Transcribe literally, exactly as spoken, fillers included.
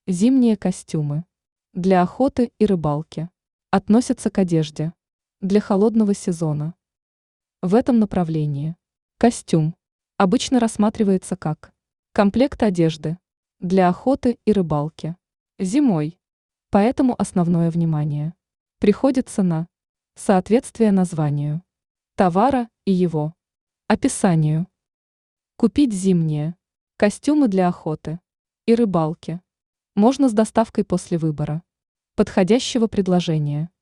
Зимние костюмы. Для охоты и рыбалки. Относятся к одежде. Для холодного сезона. В этом направлении. Костюм. Обычно рассматривается как комплект одежды. Для охоты и рыбалки. Зимой. Поэтому основное внимание приходится на соответствие названию товара и его описанию. Купить зимние костюмы для охоты и рыбалки можно с доставкой после выбора подходящего предложения.